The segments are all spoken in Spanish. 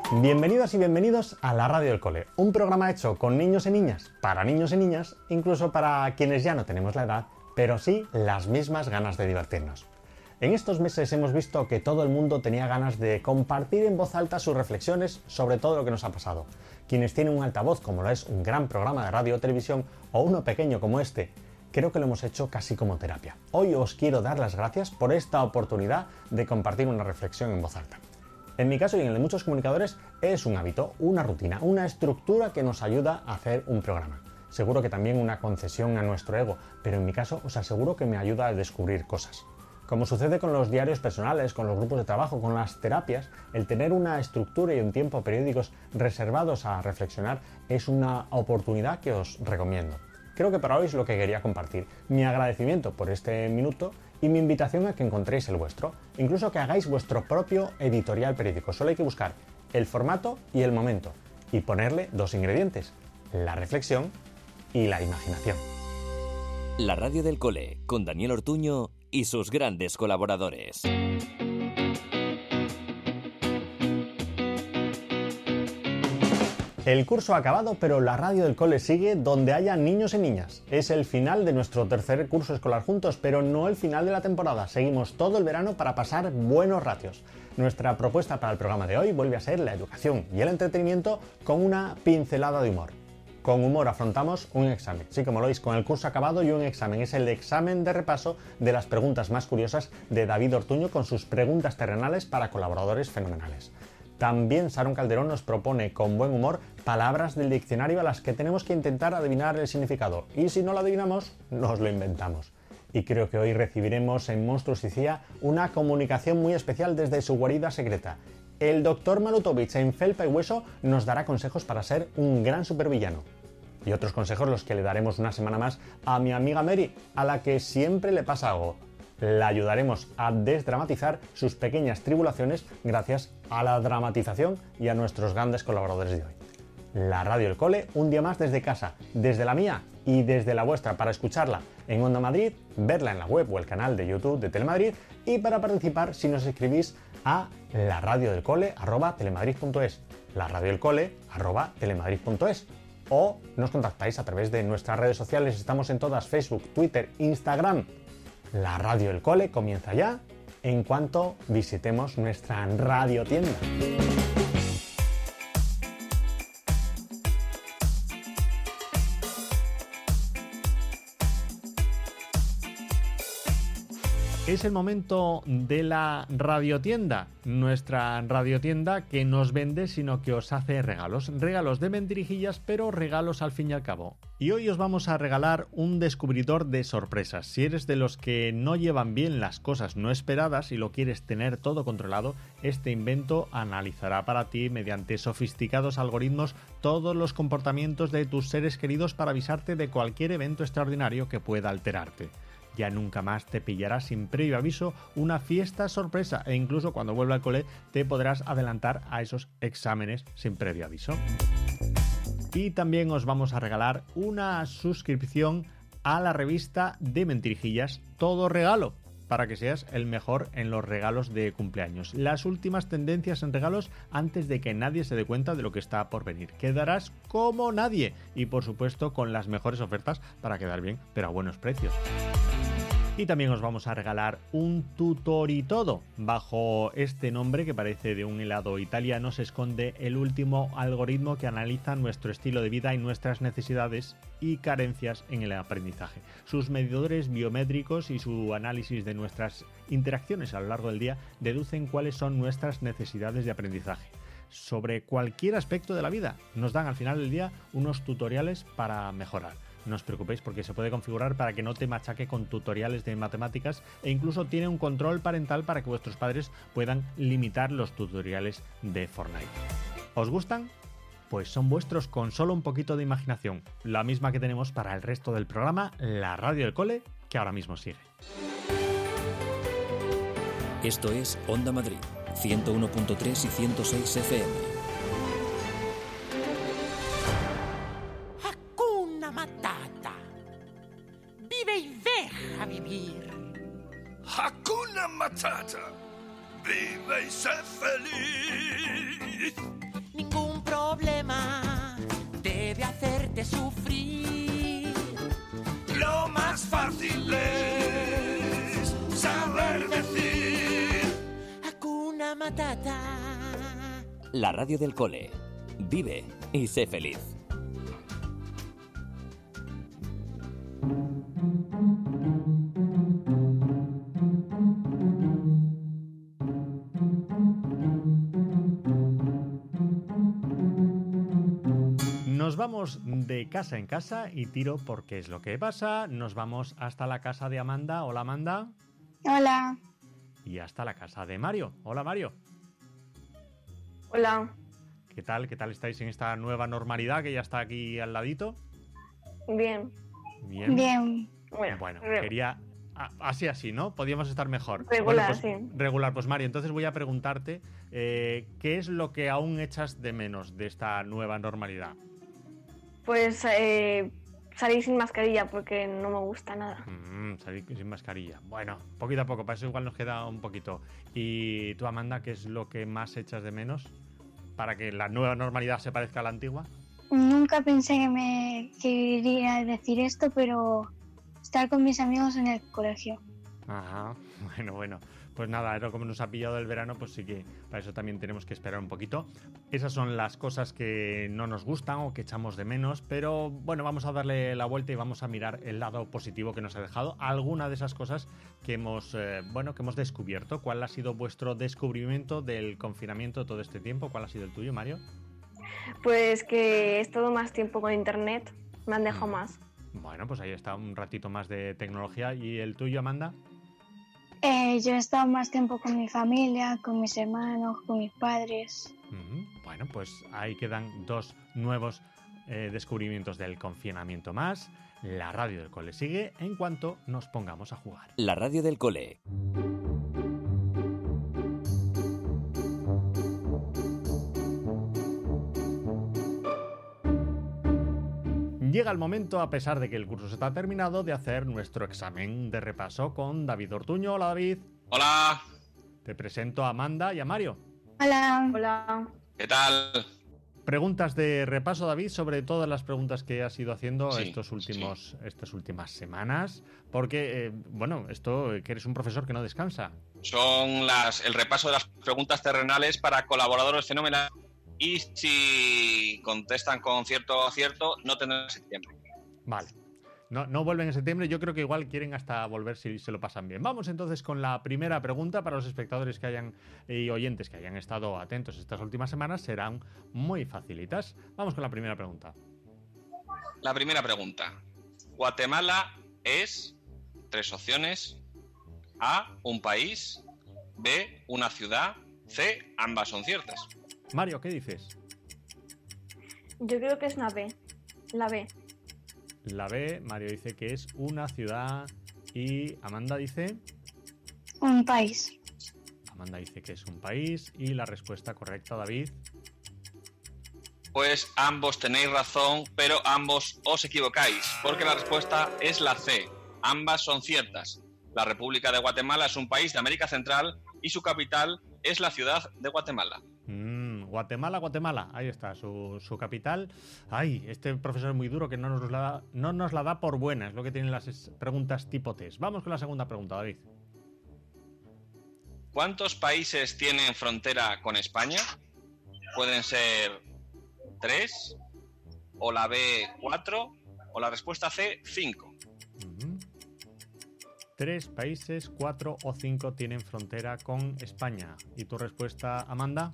Bienvenidas y bienvenidos a la Radio del Cole, un programa hecho con niños y niñas, para niños y niñas, incluso para quienes ya no tenemos la edad, pero sí las mismas ganas de divertirnos. En estos meses hemos visto que todo el mundo tenía ganas de compartir en voz alta sus reflexiones sobre todo lo que nos ha pasado. Quienes tienen un altavoz, como lo es un gran programa de radio o televisión, o uno pequeño como este, creo que lo hemos hecho casi como terapia. Hoy os quiero dar las gracias por esta oportunidad de compartir una reflexión en voz alta. En mi caso y en el de muchos comunicadores es un hábito, una rutina, una estructura que nos ayuda a hacer un programa. Seguro que también una concesión a nuestro ego, pero en mi caso os aseguro que me ayuda a descubrir cosas. Como sucede con los diarios personales, con los grupos de trabajo, con las terapias, el tener una estructura y un tiempo periódicos reservados a reflexionar es una oportunidad que os recomiendo. Creo que para hoy es lo que quería compartir. Mi agradecimiento por este minuto y mi invitación a que encontréis el vuestro. Incluso que hagáis vuestro propio editorial periódico. Solo hay que buscar el formato y el momento y ponerle dos ingredientes: la reflexión y la imaginación. La Radio del Cole, con Daniel Ortuño y sus grandes colaboradores. El curso ha acabado, pero la Radio del Cole sigue donde haya niños y niñas. Es el final de nuestro tercer curso escolar juntos, pero no el final de la temporada. Seguimos todo el verano para pasar buenos ratios. Nuestra propuesta para el programa de hoy vuelve a ser la educación y el entretenimiento con una pincelada de humor. Con humor afrontamos un examen. Sí, como lo veis, con el curso acabado y un examen. Es el examen de repaso de las preguntas más curiosas de David Ortuño con sus preguntas terrenales para colaboradores fenomenales. También Sharon Calderón nos propone con buen humor palabras del diccionario a las que tenemos que intentar adivinar el significado. Y si no lo adivinamos, nos lo inventamos. Y creo que hoy recibiremos en Monstruos y CIA una comunicación muy especial desde su guarida secreta. El Dr. Malutovich en Felpa y Hueso nos dará consejos para ser un gran supervillano. Y otros consejos los que le daremos una semana más a mi amiga Mary, a la que siempre le pasa algo. La ayudaremos a desdramatizar sus pequeñas tribulaciones gracias a la dramatización y a nuestros grandes colaboradores de hoy. La Radio del Cole, un día más desde casa, desde la mía y desde la vuestra, para escucharla en Onda Madrid, verla en la web o el canal de YouTube de Telemadrid, y para participar si nos escribís a laradiodelcole@telemadrid.es, laradiodelcole@telemadrid.es, o nos contactáis a través de nuestras redes sociales. Estamos en todas: Facebook, Twitter, Instagram. La Radio del Cole comienza ya en cuanto visitemos nuestra radiotienda. Es el momento de la radiotienda, nuestra radiotienda que nos vende, sino que os hace regalos de mentirijillas, pero regalos al fin y al cabo. Y hoy os vamos a regalar un descubridor de sorpresas. Si eres de los que no llevan bien las cosas no esperadas y lo quieres tener todo controlado, este invento analizará para ti mediante sofisticados algoritmos todos los comportamientos de tus seres queridos para avisarte de cualquier evento extraordinario que pueda alterarte. Ya nunca más te pillarás sin previo aviso una fiesta sorpresa, e incluso cuando vuelva al cole te podrás adelantar a esos exámenes sin previo aviso. Y también os vamos a regalar una suscripción a la revista de mentirijillas Todo Regalo, para que seas el mejor en los regalos de cumpleaños. Las últimas tendencias en regalos antes de que nadie se dé cuenta de lo que está por venir. Quedarás como nadie y por supuesto con las mejores ofertas para quedar bien, pero a buenos precios. Y también os vamos a regalar un tutoritodo. Bajo este nombre, que parece de un helado italiano, se esconde el último algoritmo que analiza nuestro estilo de vida y nuestras necesidades y carencias en el aprendizaje. Sus medidores biométricos y su análisis de nuestras interacciones a lo largo del día deducen cuáles son nuestras necesidades de aprendizaje sobre cualquier aspecto de la vida. Nos dan al final del día unos tutoriales para mejorar. No os preocupéis porque se puede configurar para que no te machaque con tutoriales de matemáticas, e incluso tiene un control parental para que vuestros padres puedan limitar los tutoriales de Fortnite. ¿Os gustan? Pues son vuestros con solo un poquito de imaginación, la misma que tenemos para el resto del programa La Radio del Cole, que ahora mismo sigue. Esto es Onda Madrid, 101.3 y 106 FM. Matata. Vive y deja vivir. Hakuna Matata. Vive y sé feliz. ningún problema debe hacerte sufrir. Lo más fácil es saber decir Hakuna Matata. La radio del cole. Vive y sé feliz. Nos vamos de casa en casa y tiro porque es lo que pasa. Nos vamos hasta la casa de Amanda. Hola, Amanda. Hola. Y hasta la casa de Mario. Hola, Mario. Hola. ¿Qué tal? ¿Qué tal estáis en esta nueva normalidad que ya está aquí al ladito? Bien. Bien. Bien. Bueno, quería... Así, ¿no? Podíamos estar mejor. Regular, bueno, pues, sí. Regular. Pues Mario, entonces voy a preguntarte ¿qué es lo que aún echas de menos de esta nueva normalidad? Pues salir sin mascarilla porque no me gusta nada. Salir sin mascarilla. Bueno, poquito a poco, para eso igual nos queda un poquito. ¿Y tú, Amanda, qué es lo que más echas de menos para que la nueva normalidad se parezca a la antigua? Nunca pensé que iría a decir esto, pero estar con mis amigos en el colegio. Ajá, bueno. Pues nada, era como nos ha pillado el verano, pues sí que para eso también tenemos que esperar un poquito. Esas son las cosas que no nos gustan o que echamos de menos, pero bueno, vamos a darle la vuelta y vamos a mirar el lado positivo que nos ha dejado alguna de esas cosas que hemos descubierto. ¿Cuál ha sido vuestro descubrimiento del confinamiento todo este tiempo? ¿Cuál ha sido el tuyo, Mario? Pues que he estado más tiempo con internet, me han dejado más. Bueno, pues ahí está un ratito más de tecnología. ¿Y el tuyo, Amanda? Yo he estado más tiempo con mi familia, con mis hermanos, con mis padres. Bueno, pues ahí quedan dos nuevos descubrimientos del confinamiento más. La radio del cole sigue en cuanto nos pongamos a jugar. La radio del cole. Llega el momento, a pesar de que el curso está terminado, de hacer nuestro examen de repaso con David Ortuño. Hola, David. Hola. Te presento a Amanda y a Mario. Hola. Hola. ¿Qué tal? Preguntas de repaso, David, sobre todas las preguntas que has ido haciendo Sí, estas últimas semanas. Porque, esto que eres un profesor que no descansa. Son el repaso de las preguntas terrenales para colaboradores fenomenales. Y si contestan con cierto acierto, no tendrán en septiembre. Vale. No vuelven en septiembre. Yo creo que igual quieren hasta volver si se lo pasan bien. Vamos entonces con la primera pregunta para los espectadores y oyentes que hayan estado atentos estas últimas semanas. Serán muy facilitas. Vamos con la primera pregunta. La primera pregunta. Guatemala es 3 opciones. A, un país. B, una ciudad. C, ambas son ciertas. Mario, ¿qué dices? Yo creo que es una B. La B. La B, Mario dice que es una ciudad y Amanda dice... Un país. Amanda dice que es un país y la respuesta correcta, David... Pues ambos tenéis razón, pero ambos os equivocáis, porque la respuesta es la C. Ambas son ciertas. La República de Guatemala es un país de América Central y su capital es la ciudad de Guatemala. Guatemala, ahí está, su capital. Ay, este profesor es muy duro que no nos la da por buena, es lo que tienen las preguntas tipo test. Vamos con la segunda pregunta, David. ¿Cuántos países tienen frontera con España? Pueden ser 3, o la B 4, o la respuesta C 5. 3 países, 4 o 5 tienen frontera con España. ¿Y tu respuesta, Amanda?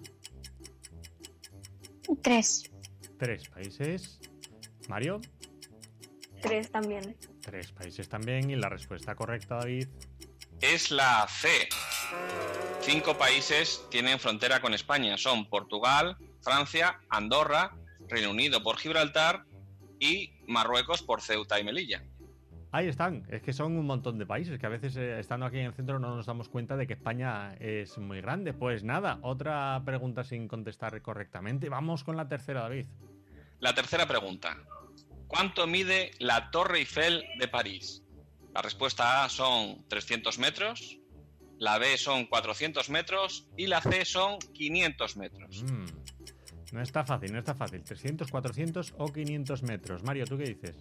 3. 3 países. ¿Mario? 3 también. 3 países también. ¿Y la respuesta correcta, David? Es la C. 5 países tienen frontera con España. Son Portugal, Francia, Andorra, Reino Unido por Gibraltar y Marruecos por Ceuta y Melilla. Ahí están, es que son un montón de países que a veces estando aquí en el centro no nos damos cuenta de que España es muy grande. Pues nada, otra pregunta sin contestar correctamente. Vamos con la tercera, David. La tercera pregunta. ¿Cuánto mide la Torre Eiffel de París? La respuesta A son 300 metros, la B son 400 metros y la C son 500 metros. No está fácil, no está fácil. 300, 400 o 500 metros. Mario, ¿tú qué dices?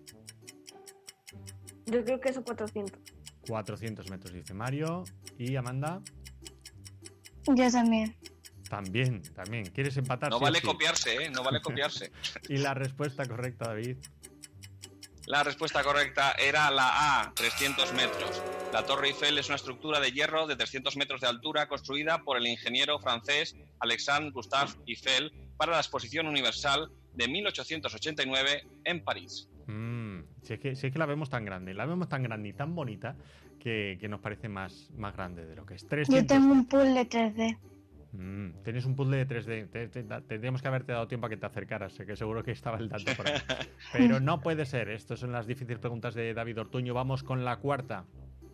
Yo creo que son 400. 400 metros, dice Mario. ¿Y Amanda? Yo también. También. ¿Quieres empatar? No Sí, vale sí. copiarse, ¿eh? No vale copiarse. ¿Y la respuesta correcta, David? La respuesta correcta era la A, 300 metros. La Torre Eiffel es una estructura de hierro de 300 metros de altura construida por el ingeniero francés Alexandre Gustave Eiffel para la Exposición Universal de 1889 en París. Si es que la vemos tan grande, y tan bonita que nos parece más grande de lo que es. 300. Yo tengo un puzzle 3D. Tienes un puzzle de 3D. Tendríamos que haberte dado tiempo a que te acercaras, que seguro que estaba el dato por ahí. Pero no puede ser. Estas son las difíciles preguntas de David Ortuño. Vamos con la cuarta.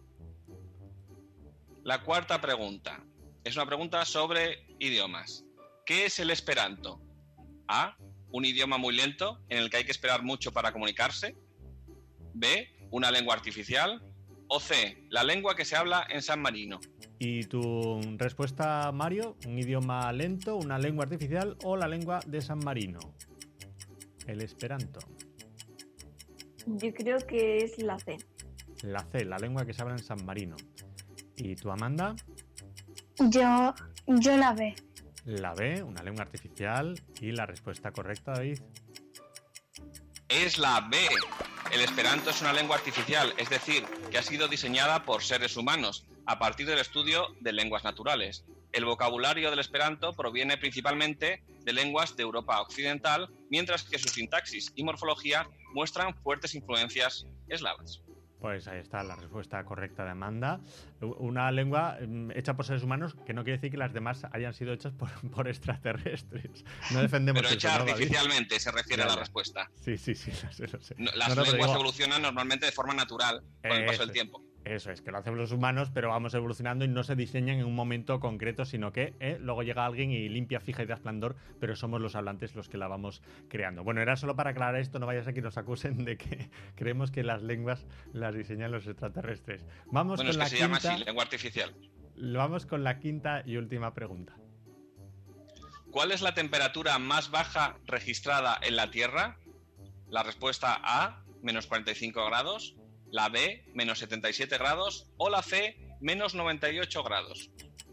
La cuarta pregunta es una pregunta sobre idiomas. ¿Qué es el Esperanto? A, un idioma muy lento en el que hay que esperar mucho para comunicarse. B, una lengua artificial. O C, la lengua que se habla en San Marino. ¿Y tu respuesta, Mario? ¿Un idioma lento, una lengua artificial o la lengua de San Marino? El Esperanto. Yo creo que es la C. La C, la lengua que se habla en San Marino. ¿Y tú, Amanda? Yo la B. La B, una lengua artificial. ¿Y la respuesta correcta, David? Es la B. El Esperanto es una lengua artificial, es decir, que ha sido diseñada por seres humanos a partir del estudio de lenguas naturales. El vocabulario del Esperanto proviene principalmente de lenguas de Europa occidental, mientras que su sintaxis y morfología muestran fuertes influencias eslavas. Pues ahí está la respuesta correcta de Amanda. Una lengua hecha por seres humanos, que no quiere decir que las demás hayan sido hechas por extraterrestres. No defendemos Pero eso, hecha ¿no, David? artificialmente se refiere Ya, a la ya. respuesta. Sí, lo sé. Las No, pero lenguas digo, evolucionan normalmente de forma natural con el paso del tiempo. Eso es, que lo hacemos los humanos, pero vamos evolucionando y no se diseñan en un momento concreto, sino que luego llega alguien y limpia, fija y da esplendor, pero somos los hablantes los que la vamos creando. Bueno, era solo para aclarar esto, no vayas a que nos acusen de que creemos que las lenguas las diseñan los extraterrestres. Vamos Bueno, con es que la se quinta, llama así, lengua artificial. Vamos con la quinta y última pregunta. ¿Cuál es la temperatura más baja registrada en la Tierra? La respuesta A, menos 45 grados. La B, menos 77 grados. O la C, menos 98 grados.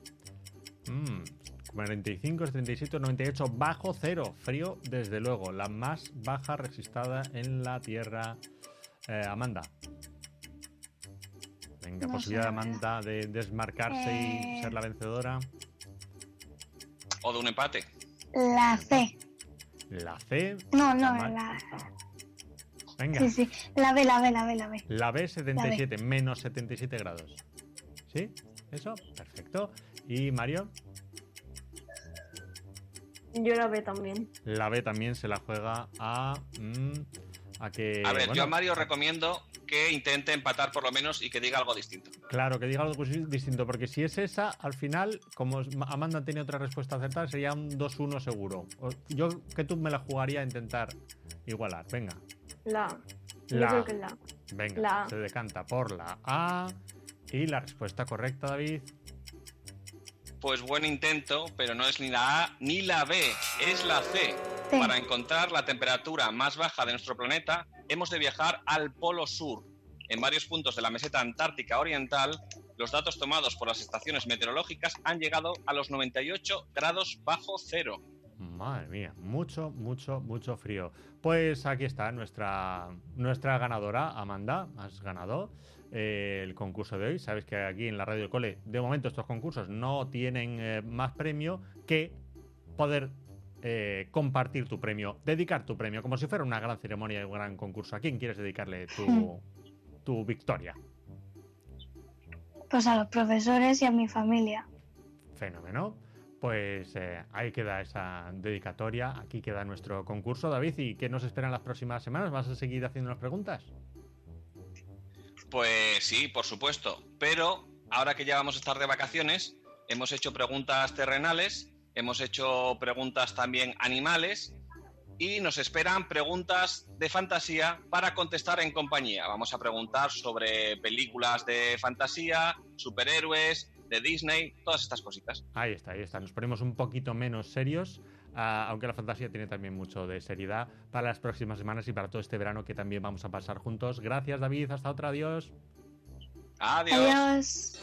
45, 37, 98, bajo cero. Frío, desde luego. La más baja registrada en la Tierra. Amanda. Venga, No posibilidad sé, de Amanda de desmarcarse y ser la vencedora. O de un empate. La C. La C. No, la... Venga. Sí. La B. La B, 77, menos 77 grados. ¿Sí? ¿Eso? Perfecto. ¿Y Mario? Yo la B también. La B también se la juega a que... A ver, bueno, yo a Mario recomiendo que intente empatar por lo menos y que diga algo distinto. Claro, que diga algo distinto, porque si es esa, al final, como Amanda tiene otra respuesta acertada, sería un 2-1 seguro. Yo que tú me la jugaría a intentar igualar. Venga. La A. Yo La creo A. que es la A. Venga, La A. se decanta por la A. Y la respuesta correcta, David. Pues buen intento, pero no es ni la A ni la B, es la C. Sí. Para encontrar la temperatura más baja de nuestro planeta, hemos de viajar al Polo Sur. En varios puntos de la meseta antártica oriental, los datos tomados por las estaciones meteorológicas han llegado a los 98 grados bajo cero. Madre mía, mucho frío. Pues aquí está nuestra ganadora, Amanda. Has ganado el concurso de hoy. Sabes que aquí en la Radio del Cole, de momento estos concursos no tienen más premio que poder compartir tu premio, dedicar tu premio, como si fuera una gran ceremonia y un gran concurso. ¿A quién quieres dedicarle tu victoria? Pues a los profesores y a mi familia. Fenómeno. Pues ahí queda esa dedicatoria, aquí queda nuestro concurso. David, ¿y qué nos esperan las próximas semanas? ¿Vas a seguir haciéndonos preguntas? Pues sí, por supuesto, pero ahora que ya vamos a estar de vacaciones, hemos hecho preguntas terrenales, hemos hecho preguntas también animales y nos esperan preguntas de fantasía para contestar en compañía. Vamos a preguntar sobre películas de fantasía, superhéroes, de Disney, todas estas cositas. Ahí está. Nos ponemos un poquito menos serios aunque la fantasía tiene también mucho de seriedad para las próximas semanas y para todo este verano que también vamos a pasar juntos. Gracias, David. Hasta otra. Adiós. Adiós.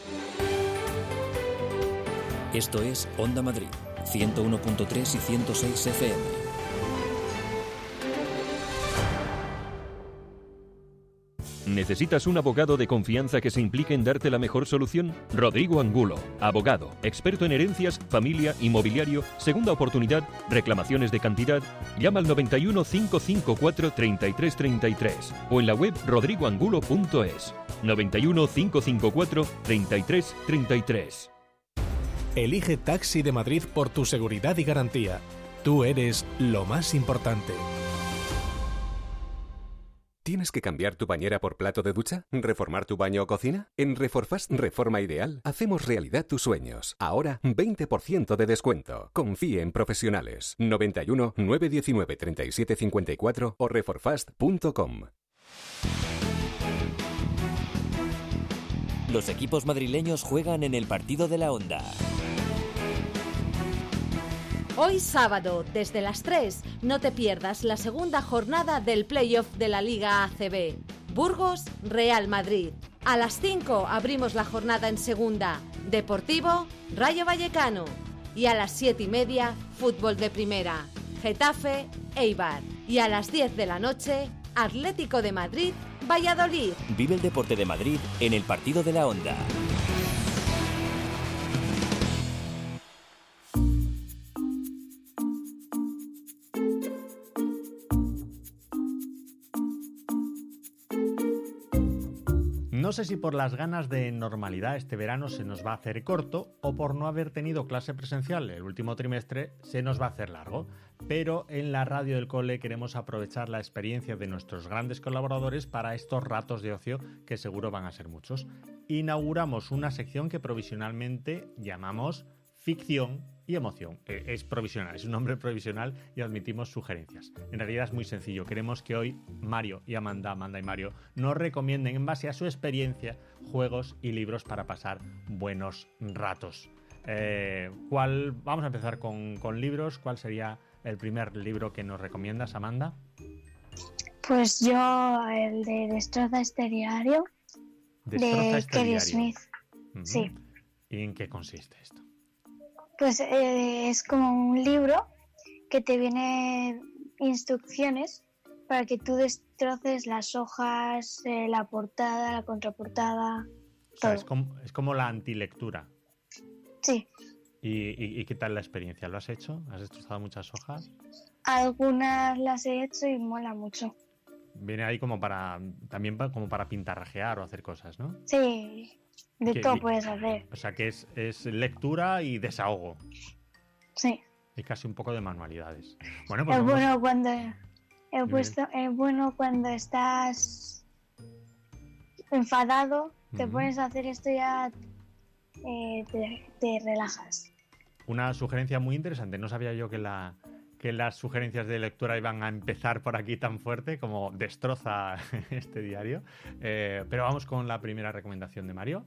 Esto es Onda Madrid, 101.3 y 106 FM. ¿Necesitas un abogado de confianza que se implique en darte la mejor solución? Rodrigo Angulo, abogado, experto en herencias, familia, inmobiliario, segunda oportunidad, reclamaciones de cantidad. Llama al 91 554 3333 o en la web rodrigoangulo.es. 91 554 3333. Elige Taxi de Madrid por tu seguridad y garantía. Tú eres lo más importante. ¿Tienes que cambiar tu bañera por plato de ducha? ¿Reformar tu baño o cocina? En Reforfast Reforma Ideal hacemos realidad tus sueños. Ahora 20% de descuento. Confíe en profesionales. 91 919 37 54 o reforfast.com. Los equipos madrileños juegan en el partido de la Onda. Hoy sábado, desde las 3, no te pierdas la segunda jornada del playoff de la Liga ACB. Burgos, Real Madrid. A las 5 abrimos la jornada en segunda. Deportivo, Rayo Vallecano. Y a las 7:30, fútbol de primera. Getafe, Eibar. Y a las 10 de la noche, Atlético de Madrid, Valladolid. Vive el deporte de Madrid en el partido de la Onda. No sé si por las ganas de normalidad este verano se nos va a hacer corto o por no haber tenido clase presencial el último trimestre se nos va a hacer largo, pero en la radio del cole queremos aprovechar la experiencia de nuestros grandes colaboradores para estos ratos de ocio que seguro van a ser muchos. Inauguramos una sección que provisionalmente llamamos Ficción y Emoción. Es provisional, es un nombre provisional y admitimos sugerencias. En realidad es muy sencillo. Queremos que hoy Mario y Amanda y Mario, nos recomienden en base a su experiencia juegos y libros para pasar buenos ratos. Vamos a empezar con libros. ¿Cuál sería el primer libro que nos recomiendas, Amanda? Pues yo el de Destroza este diario, de Kelly Smith. Sí. ¿Y en qué consiste esto? Pues es como un libro que te viene instrucciones para que tú destroces las hojas, la portada, la contraportada. O sea, es como la antilectura. Sí. ¿Y qué tal la experiencia? ¿Lo has hecho? ¿Has destrozado muchas hojas? Algunas las he hecho y mola mucho. Viene ahí como para pintarrajear o hacer cosas, ¿no? Sí. De todo puedes hacer. O sea que es lectura y desahogo. Sí. Y casi un poco de manualidades. Bueno, pues es bueno cuando estás enfadado, te pones a hacer esto y ya te relajas. Una sugerencia muy interesante. No sabía yo que las sugerencias de lectura iban a empezar por aquí tan fuerte como destroza este diario. Pero vamos con la primera recomendación de Mario.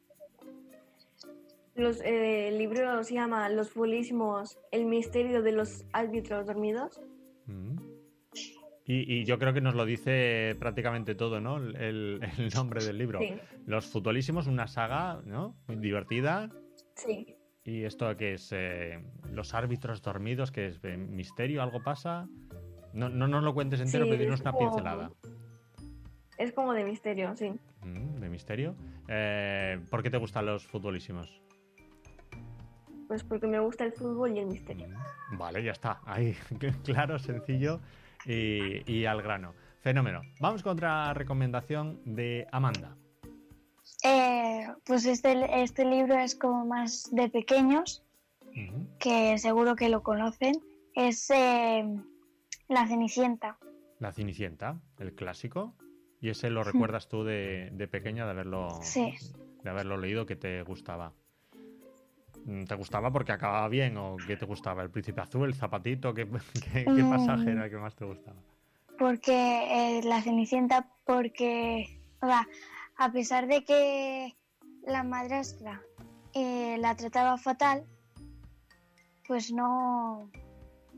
El libro se llama Los futbolísimos, el misterio de los árbitros dormidos. Y yo creo que nos lo dice prácticamente todo, ¿no? El nombre del libro. Sí. Los futbolísimos, una saga, ¿no? Muy divertida. Sí. ¿Y esto qué es? ¿Los árbitros dormidos? ¿Qué es? ¿Misterio? ¿Algo pasa? No nos lo cuentes entero, pero dinos una pincelada. Es como de misterio, sí. ¿De misterio? ¿Por qué te gustan los futbolísimos? Pues porque me gusta el fútbol y el misterio. Vale, ya está. Ahí, claro, sencillo y al grano. Fenómeno. Vamos con otra recomendación de Amanda. Pues este libro es como más de pequeños, que seguro que lo conocen. Es La Cenicienta. La Cenicienta, el clásico. ¿Y ese lo recuerdas tú de pequeña de haberlo leído, que te gustaba? ¿Te gustaba porque acababa bien o qué te gustaba? ¿El príncipe azul, el zapatito? ¿Qué pasaje era el que más te gustaba? Porque La Cenicienta, porque a pesar de que la madrastra la trataba fatal, pues no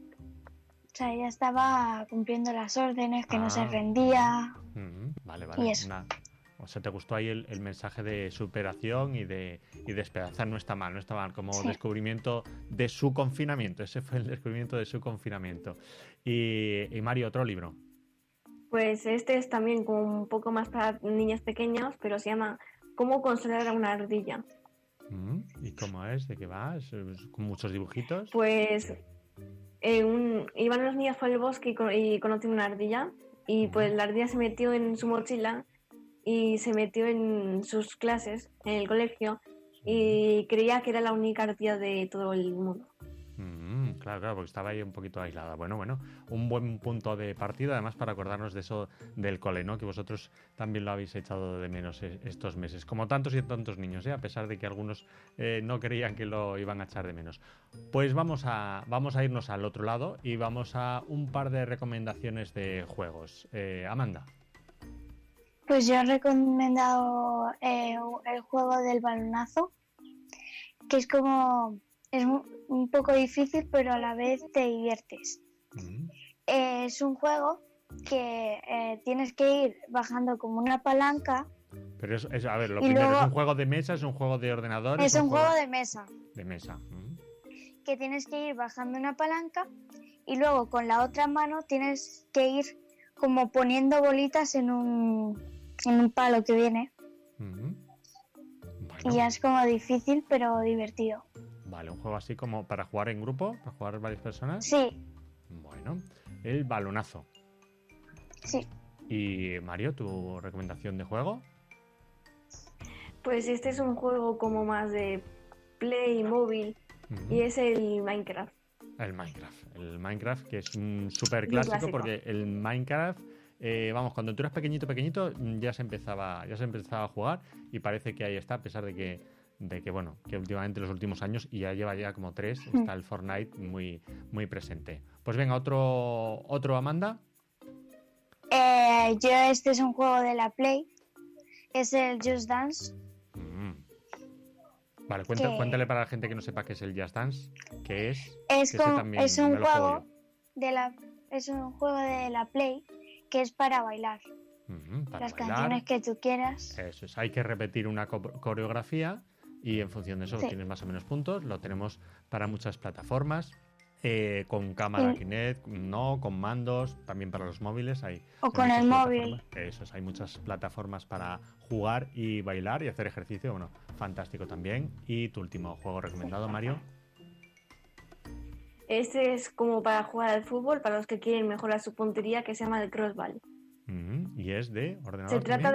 sea, ella estaba cumpliendo las órdenes, que no se rendía. Vale. Y eso. O sea, ¿te gustó ahí el mensaje de superación y de esperanza? No está mal, como descubrimiento de su confinamiento. Ese fue el descubrimiento de su confinamiento. Y Mario, otro libro. Pues este es también como un poco más para niños pequeños, pero se llama ¿Cómo consolar a una ardilla? ¿Y cómo es? ¿De qué va? ¿Es con muchos dibujitos? Pues iban los niños por el bosque y conocen una ardilla y pues la ardilla se metió en su mochila y se metió en sus clases en el colegio y creía que era la única ardilla de todo el mundo. Claro, porque estaba ahí un poquito aislada. Bueno, un buen punto de partida, además para acordarnos de eso del cole, ¿no? Que vosotros también lo habéis echado de menos estos meses, como tantos y tantos niños, a pesar de que algunos no creían que lo iban a echar de menos. Pues vamos a irnos al otro lado y vamos a un par de recomendaciones de juegos. Amanda. Pues yo he recomendado el juego del balonazo, que es como... Es un poco difícil, pero a la vez te diviertes. Es un juego que tienes que ir bajando como una palanca. Pero a ver, lo primero, ¿es un juego de mesa? ¿Es un juego de ordenador? Es un juego de mesa. De mesa. Que tienes que ir bajando una palanca y luego con la otra mano tienes que ir como poniendo bolitas en un palo que viene. Bueno. Y ya es como difícil, pero divertido. Vale, un juego así como para jugar en grupo, para jugar varias personas. Sí. Bueno, el balonazo. Sí. Y Mario, ¿tu recomendación de juego? Pues este es un juego como más de Play móvil y es el Minecraft. El Minecraft, que es un súper clásico porque el Minecraft, cuando tú eras pequeñito, ya se empezaba a jugar y parece que ahí está, a pesar de que últimamente en los últimos años, y ya lleva ya como 3, está el Fortnite muy, muy presente. Pues venga, otro Amanda. Este es un juego de la Play, es el Just Dance. Vale, cuéntale para la gente que no sepa qué es el Just Dance, ¿qué es? Es un juego de la Play que es para bailar. Las canciones que tú quieras. Eso es, hay que repetir una coreografía y en función de eso tienes más o menos puntos. Lo tenemos para muchas plataformas, con cámara Kinect, con mandos, también para los móviles. O con el móvil. Eso es, hay muchas plataformas para jugar y bailar y hacer ejercicio. Bueno, fantástico también. ¿Y tu último juego recomendado, Mario? Este es como para jugar al fútbol, para los que quieren mejorar su puntería, que se llama el crossball. ¿Y es de ordenador? Se trata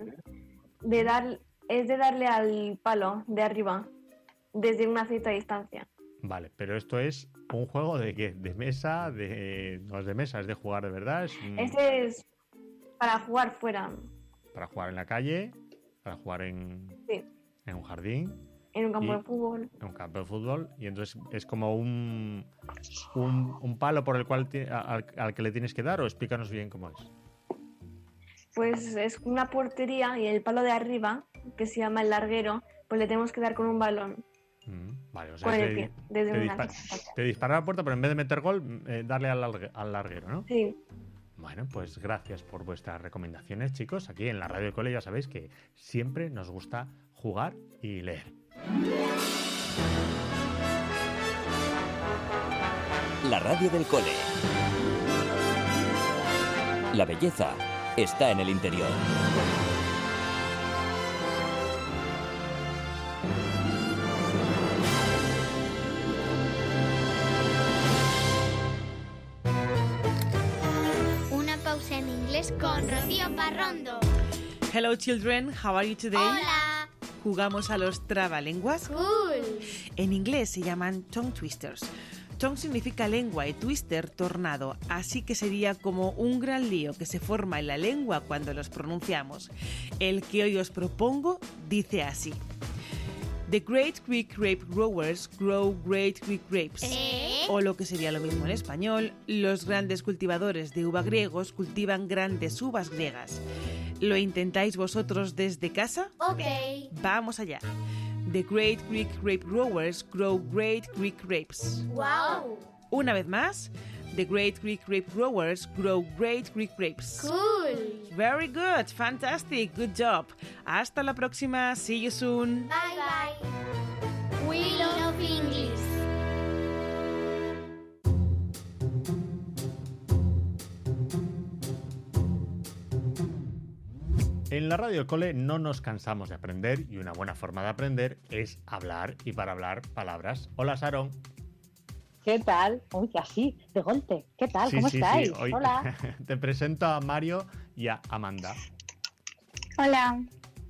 de darle al palo de arriba desde una cierta distancia. Vale, pero esto es un juego de ¿qué? ¿De mesa? No es de mesa, es de jugar de verdad. Este es para jugar fuera. Para jugar en la calle, para jugar en un jardín. En un campo de fútbol. En un campo de fútbol. Y entonces es como un palo por el cual al que le tienes que dar, o explícanos bien cómo es. Pues es una portería y el palo de arriba, que se llama el larguero, pues le tenemos que dar con un balón. Vale, o sea, con el pie, te dispara a la puerta, pero en vez de meter gol, darle al larguero, ¿no? Sí. Bueno, pues gracias por vuestras recomendaciones, chicos. Aquí en la Radio del Cole ya sabéis que siempre nos gusta jugar y leer. La Radio del Cole. La belleza está en el interior. Una pausa en inglés con Rocío Parrondo. Hello children, how are you today? Hola. ¿Jugamos a los trabalenguas? Cool. En inglés se llaman tongue twisters. Tongue significa lengua y twister, tornado, así que sería como un gran lío que se forma en la lengua cuando los pronunciamos. El que hoy os propongo dice así: The great Greek grape growers grow great Greek grapes. O lo que sería lo mismo en español, los grandes cultivadores de uva griegos cultivan grandes uvas griegas. ¿Lo intentáis vosotros desde casa? Ok. Vamos allá. The great Greek grape growers grow great Greek grapes. ¡Wow! Una vez más, The Great Greek Grape Growers grow great Greek grapes. Cool. Very good. Fantastic. Good job. Hasta la próxima. See you soon. Bye bye. We love English. En la Radio del Cole no nos cansamos de aprender y una buena forma de aprender es hablar y para hablar palabras. Hola, Sharon. ¿Qué tal? Uy, así, de golpe. ¿Qué tal? ¿Cómo estáis? Sí. Hoy Hola. te presento a Mario y a Amanda. Hola.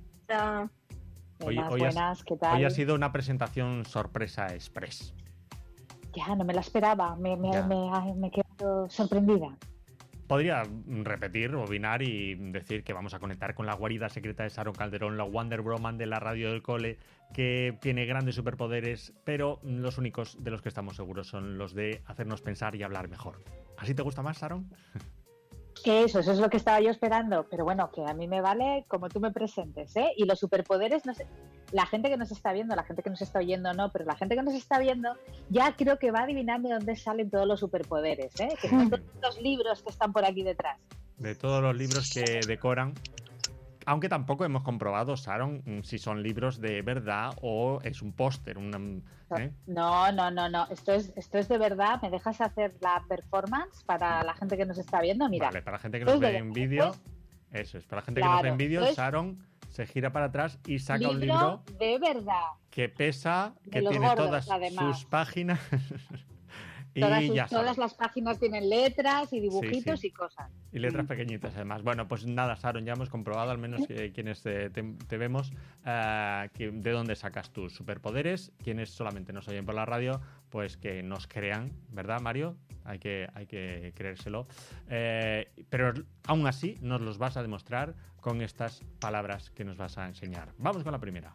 Buenas, ¿qué tal? Hoy ha sido una presentación sorpresa express. Ya, no me la esperaba. Me he quedado sorprendida. Podría repetir, opinar y decir que vamos a conectar con la guarida secreta de Sharon Calderón, la Wonder Woman de la Radio del Cole, que tiene grandes superpoderes, pero los únicos de los que estamos seguros son los de hacernos pensar y hablar mejor. ¿Así te gusta más, Sharon? Eso es lo que estaba yo esperando. Pero bueno, que a mí me vale como tú me presentes, ¿eh? Y los superpoderes, no sé, la gente que nos está viendo, la gente que nos está oyendo no, pero la gente que nos está viendo ya creo que va adivinando de dónde salen todos los superpoderes, ¿eh? Que son todos los libros que están por aquí detrás. De todos los libros que decoran. Aunque tampoco hemos comprobado, Sharon, si son libros de verdad o es un póster. ¿Eh? No. Esto es de verdad. ¿Me dejas hacer la performance para la gente que nos está viendo? Mira. Vale, para la gente que nos ve en vídeo. Eso es, para la gente que nos ve en vídeo, Sharon se gira para atrás y saca un libro de verdad. Que pesa, que tiene gordos, todas además. sus páginas. Y todas las páginas tienen letras y dibujitos y cosas. Y letras pequeñitas, además. Bueno, pues nada, Sharon, ya hemos comprobado, al menos quienes te vemos, de dónde sacas tus superpoderes. Quienes solamente nos oyen por la radio, pues que nos crean, ¿verdad, Mario? Hay que creérselo. Pero aún así nos los vas a demostrar con estas palabras que nos vas a enseñar. Vamos con la primera.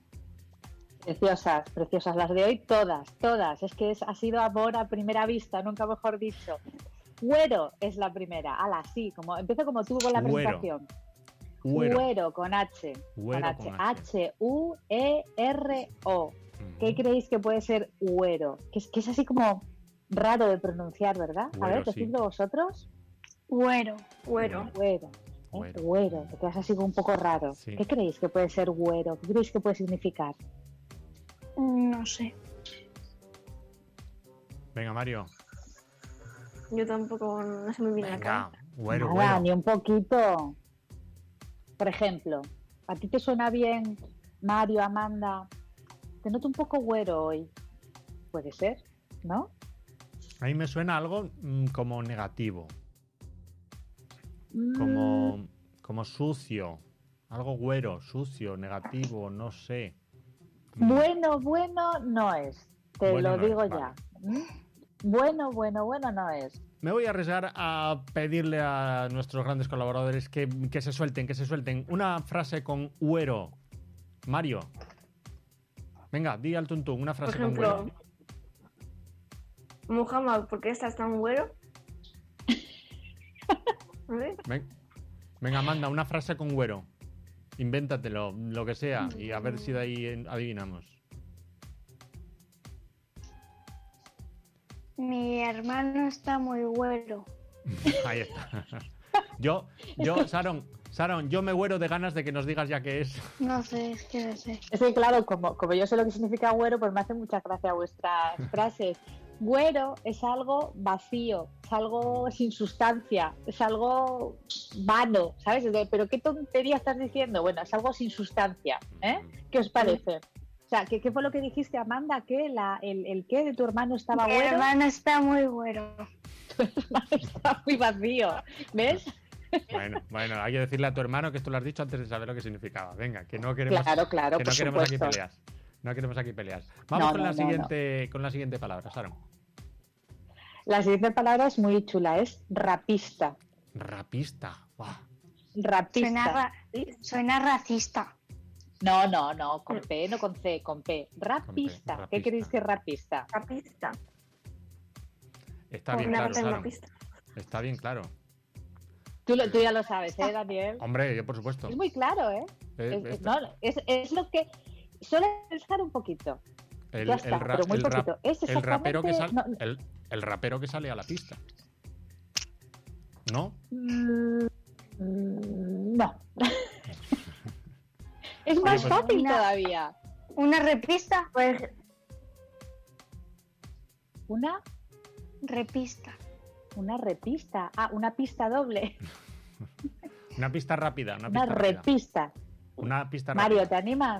Preciosas las de hoy, todas. Es que ha sido amor a primera vista, nunca mejor dicho. Güero es la primera. Sí, empiezo como tú con la presentación. Güero con H. H-U-E-R-O. ¿Qué creéis que puede ser güero? Que es así como raro de pronunciar, ¿verdad? Güero, a ver, decidlo vosotros. Güero. Güero, te quedas así como un poco raro. Sí. ¿Qué creéis que puede ser güero? ¿Qué creéis que puede significar? No sé. Venga, Mario. Yo tampoco, no sé muy bien la cara. Güero. Ni un poquito. Por ejemplo, ¿a ti te suena bien, Mario, Amanda? Te noto un poco güero hoy. Puede ser, ¿no? A mí me suena algo como negativo. Como sucio. Algo güero, sucio, negativo, no sé. Bueno no es. Te lo digo ya. Vale. Bueno no es. Me voy a arriesgar a pedirle a nuestros grandes colaboradores que se suelten. Una frase con güero. Mario. Venga, di al tuntún una frase con güero. Muhammad, ¿por qué estás tan güero? Venga, Amanda, una frase con güero. Invéntatelo, lo que sea, y a ver si de ahí adivinamos. Mi hermano está muy güero. Ahí está. Yo, Sharon, yo me güero de ganas de que nos digas ya qué es. No sé, es que no sé. Es que claro, como yo sé lo que significa güero, pues me hace mucha gracia vuestras frases. Güero es algo vacío, es algo sin sustancia, es algo vano, ¿sabes? Pero ¿qué tontería estás diciendo? Bueno, es algo sin sustancia, ¿eh? ¿Qué os parece? O sea, ¿qué fue lo que dijiste, Amanda? ¿Qué? ¿El qué de tu hermano estaba güero? Mi hermano está muy güero. Tu hermano está muy vacío, ¿ves? Bueno, hay que decirle a tu hermano que esto lo has dicho antes de saber lo que significaba. Venga, que no queremos, claro, que no queremos aquí peleas. No queremos aquí peleas. Vamos con la siguiente palabra, Sharon. La siguiente palabra es muy chula, es rapista. Rapista, wow. Rapista. Suena racista. No, con P, no con C, con P. Rapista. ¿Qué creéis que es rapista? Rapista. Está bien claro, Sharon. Está bien claro. Tú ya lo sabes, ¿eh, Daniel? Hombre, yo por supuesto. Es muy claro, ¿eh? Es lo que suele pensar un poquito. El rapero que sale a la pista. ¿No? No. Es más fácil todavía. ¿Una repista? Pues... ¿Una? Repista. Una repista. Ah, una pista doble. Una pista rápida. Una repista. Una pista rápida. Mario, ¿te animas?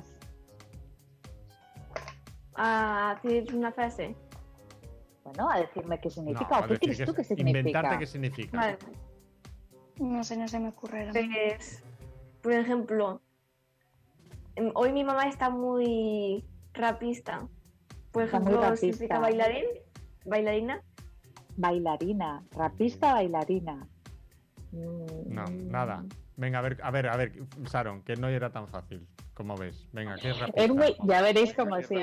A decir una frase. Bueno, a decirme qué significa. No, ¿O qué crees tú que significa? Inventarte qué significa. Vale. No sé, no se me ocurre. Pues, por ejemplo, hoy mi mamá está muy rapista. Por ejemplo, ¿significa bailarín? ¿Bailarina? Bailarina. Rapista, bailarina. No, nada. Venga, a ver, Sharon, que no era tan fácil. ¿Cómo ves? Venga, ¿qué es rapista? Ya veréis cómo sí.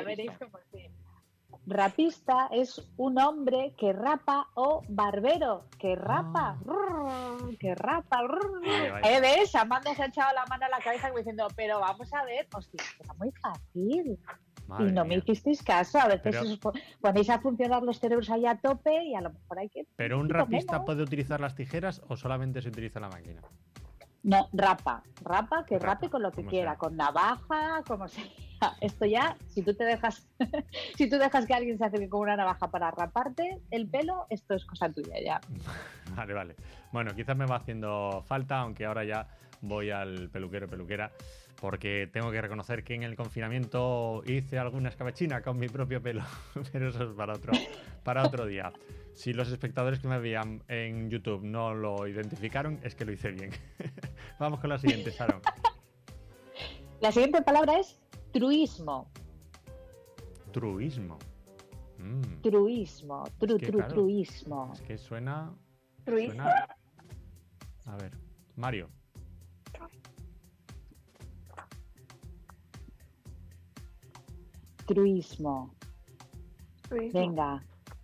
Rapista es un hombre que rapa o barbero que rapa. Que rapa. ¿Ves? Amanda se ha echado la mano a la cabeza como diciendo, pero vamos a ver, hostia, era muy fácil. Madre y no mía. me hicisteis caso. A veces Pero... os ponéis a funcionar los cerebros ahí a tope y a lo mejor hay que... ¿Pero un rapista puede utilizar las tijeras o solamente se utiliza la máquina? No, rapa, que rape con lo que quiera, sea. con navaja, como sea. Esto ya, si tú dejas que alguien se acerque con una navaja para raparte el pelo, esto es cosa tuya ya. Vale. Bueno, quizás me va haciendo falta, aunque ahora ya voy al peluquera, porque tengo que reconocer que en el confinamiento hice alguna escabechina con mi propio pelo, pero eso es para otro día. Si los espectadores que me veían en YouTube no lo identificaron, es que lo hice bien. Vamos con la siguiente, Sharon. La siguiente palabra es truismo. Truismo. Truismo. Claro, Truismo. Es que suena... ¿Truismo? A ver, Mario. Truismo. Venga.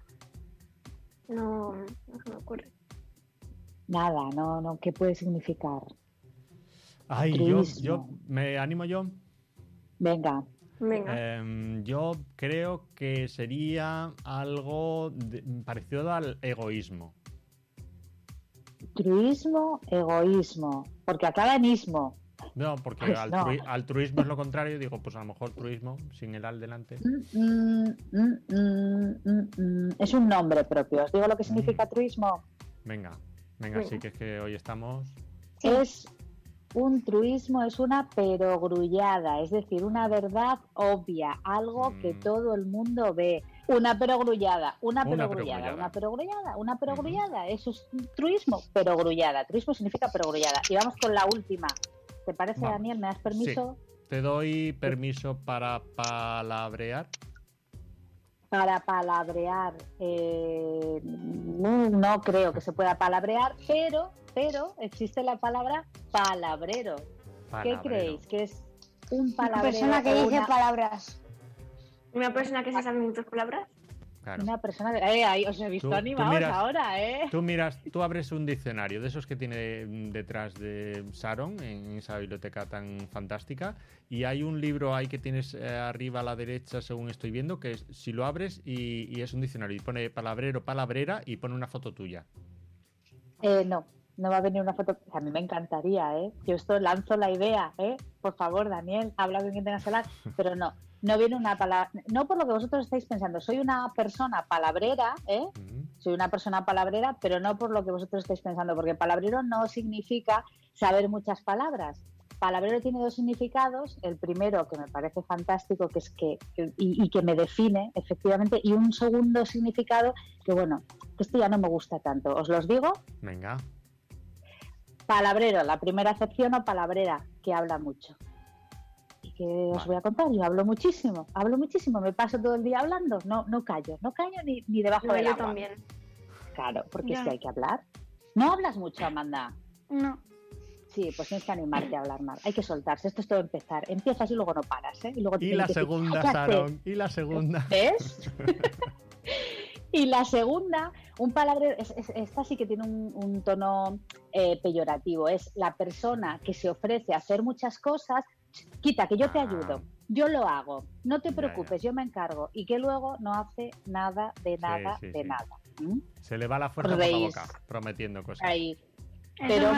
No se me ocurre. Nada, no, ¿qué puede significar? Ay, yo me animo yo. Venga. Yo creo que sería algo parecido al egoísmo. Truismo, egoísmo. Porque acaba en ismo. No, porque Pues altruismo es lo contrario. Digo, pues a lo mejor truismo, sin el al delante. Es un nombre propio. ¿Os digo lo que significa truismo? Venga, sí, que es que hoy estamos... Es un truismo, es una perogrullada, es decir, una verdad obvia, algo que todo el mundo ve. Una perogrullada. Eso es un truismo, perogrullada. Truismo significa perogrullada. Y vamos con la última. ¿Te parece, Daniel? ¿Me das permiso? Sí. Te doy permiso para palabrear. Para palabrear, no creo que se pueda palabrear, pero existe la palabra palabrero. ¿Qué creéis? ¿Que es un palabrero? Una persona que dice palabras. ¿Una persona que se sabe muchas palabras? Claro. Una persona que... ahí os he visto animados ahora, ¿eh? Tú abres un diccionario de esos que tiene detrás de Sharon en esa biblioteca tan fantástica y hay un libro ahí que tienes arriba a la derecha, según estoy viendo, que es, si lo abres y es un diccionario y pone palabrero, palabrera y pone una foto tuya. No va a venir una foto. A mí me encantaría, ¿eh? Yo esto lanzo la idea, ¿eh? Por favor, Daniel, habla con quien tengas que hablar, pero no viene una palabra, no por lo que vosotros estáis pensando, soy una persona palabrera, soy una persona palabrera, pero no por lo que vosotros estáis pensando, porque palabrero no significa saber muchas palabras. Palabrero tiene dos significados, el primero que me parece fantástico, que es que me define efectivamente, y un segundo significado que bueno, que esto ya no me gusta tanto, ¿os los digo? Venga. Palabrero, la primera acepción, o palabrera, que habla mucho. ¿Qué os voy a contar? Yo hablo muchísimo, me paso todo el día hablando, no callo ni debajo del agua. Yo también. Claro, porque es que hay que hablar. ¿No hablas mucho, Amanda? No. Sí, pues tienes que animarte a hablar más, hay que soltarse, esto es todo empezar, empiezas y luego no paras, ¿eh? Y la segunda, Sharon, y la segunda. ¿Ves? Y la segunda, un palabrero, esta sí que tiene un tono peyorativo, es la persona que se ofrece a hacer muchas cosas. Quita, que yo te ayudo, yo lo hago, no te preocupes, yo me encargo, y que luego no hace nada de nada. Se le va la fuerza por la boca, prometiendo cosas. Ahí, Pero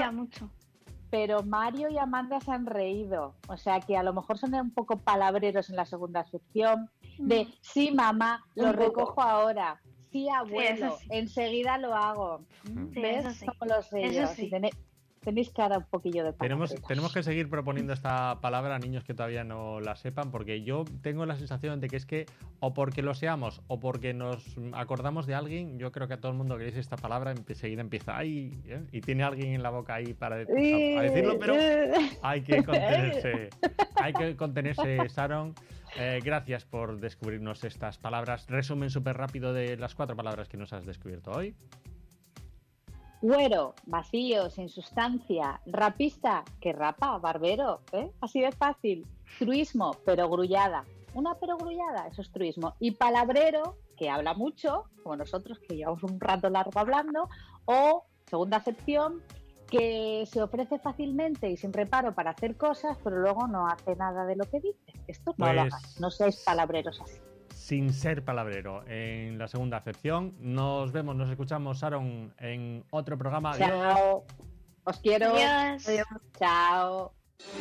Mario y Amanda se han reído. O sea que a lo mejor son un poco palabreros en la segunda sección. De sí, mamá, lo recojo ahora. Sí, abuelo, enseguida lo hago. ¿Ves? Como los ellos. Sí. Tenéis que dar un poquillo de palabras. Tenemos que seguir proponiendo esta palabra a niños que todavía no la sepan, porque yo tengo la sensación de que es que o porque lo seamos o porque nos acordamos de alguien, yo creo que a todo el mundo que dice esta palabra enseguida empieza y tiene alguien en la boca ahí para decirlo, pero hay que contenerse, Sharon. Gracias por descubrirnos estas palabras. Resumen súper rápido de las 4 palabras que nos has descubierto hoy. Güero, vacío, sin sustancia. Rapista, que rapa, barbero, así de fácil. Truismo, perogrullada. Una perogrullada, eso es truismo. Y palabrero, que habla mucho, como nosotros que llevamos un rato largo hablando. O, segunda acepción, que se ofrece fácilmente y sin reparo para hacer cosas, pero luego no hace nada de lo que dice. Esto no lo hagáis, no seáis palabreros así. Sin ser palabrero, en la segunda acepción. Nos vemos, nos escuchamos, Sharon, en otro programa. Chao. Adiós. Os quiero. Adiós. Adiós. Chao.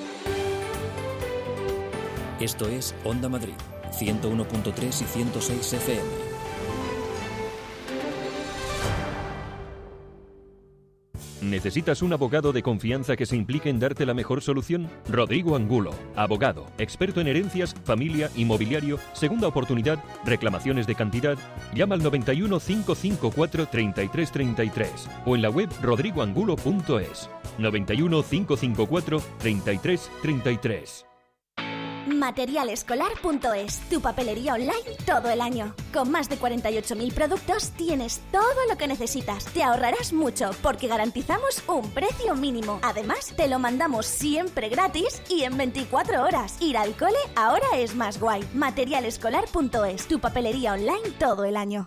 Esto es Onda Madrid, 101.3 y 106 FM. ¿Necesitas un abogado de confianza que se implique en darte la mejor solución? Rodrigo Angulo, abogado, experto en herencias, familia, inmobiliario, segunda oportunidad, reclamaciones de cantidad. Llama al 91 554 3333 o en la web rodrigoangulo.es. 91 554 3333. Materialescolar.es, tu papelería online todo el año. Con más de 48.000 productos tienes todo lo que necesitas. Te ahorrarás mucho porque garantizamos un precio mínimo. Además, te lo mandamos siempre gratis y en 24 horas. Ir al cole ahora es más guay. Materialescolar.es, tu papelería online todo el año.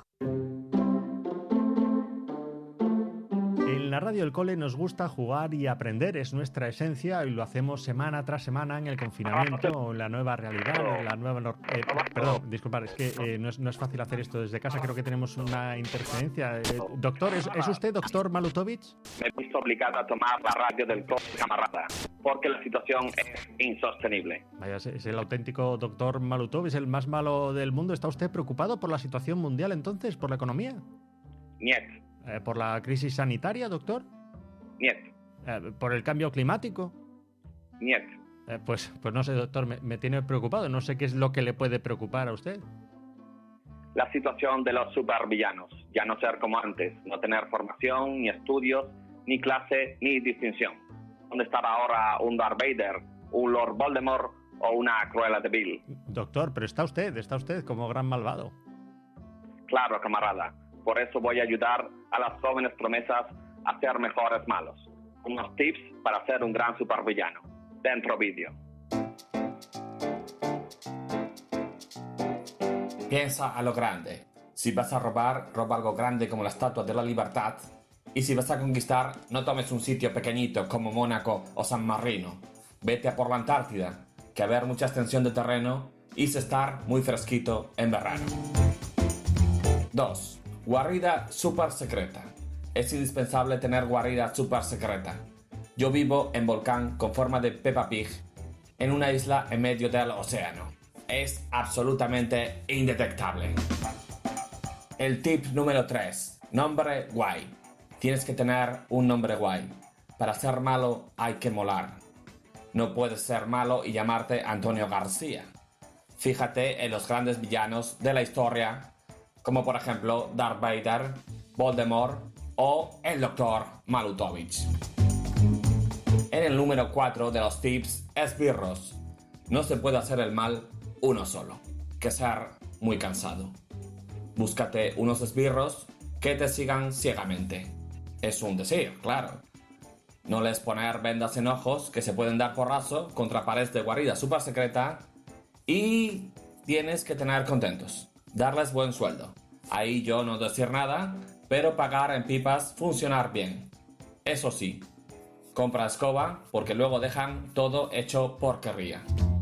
En la radio del cole nos gusta jugar y aprender, es nuestra esencia y lo hacemos semana tras semana en el confinamiento, en la nueva realidad, en la nueva... perdón, disculpad, es que no es fácil hacer esto desde casa, creo que tenemos una interferencia. Doctor, ¿es usted doctor Malutovic? Me he visto obligado a tomar la radio del cole, camarada, porque la situación es insostenible. Vaya, es el auténtico doctor Malutovic, el más malo del mundo. ¿Está usted preocupado por la situación mundial entonces, por la economía? Niet. ¿Por la crisis sanitaria, doctor? Niet. ¿Por el cambio climático? Niet. Pues no sé, doctor, me tiene preocupado. No sé qué es lo que le puede preocupar a usted. La situación de los supervillanos. Ya no ser como antes. No tener formación, ni estudios, ni clase, ni distinción. ¿Dónde estará ahora un Darth Vader, un Lord Voldemort o una Cruella de Vil? Doctor, pero está usted como gran malvado. Claro, camarada. Por eso voy a ayudar a las jóvenes promesas a ser mejores malos. Unos tips para ser un gran supervillano. Dentro vídeo. Piensa a lo grande. Si vas a robar, roba algo grande como la Estatua de la Libertad. Y si vas a conquistar, no tomes un sitio pequeñito como Mónaco o San Marino. Vete a por la Antártida, que va a haber mucha extensión de terreno y se estar muy fresquito en verano. 2. Guarida súper secreta. Es indispensable tener guarida súper secreta. Yo vivo en volcán con forma de Peppa Pig en una isla en medio del océano. Es absolutamente indetectable. El tip número 3. Nombre guay. Tienes que tener un nombre guay. Para ser malo hay que molar. No puedes ser malo y llamarte Antonio García. Fíjate en los grandes villanos de la historia, como por ejemplo Darth Vader, Voldemort o el Dr. Malutovic. En el número 4 de los tips, esbirros. No se puede hacer el mal uno solo, que ser muy cansado. Búscate unos esbirros que te sigan ciegamente. Es un decir, claro. No les poner vendas en ojos que se pueden dar porrazo contra paredes de guarida súper secreta y tienes que tener contentos. Darles buen sueldo. Ahí yo no decir nada, pero pagar en pipas funcionar bien. Eso sí, compra escoba porque luego dejan todo hecho porquería.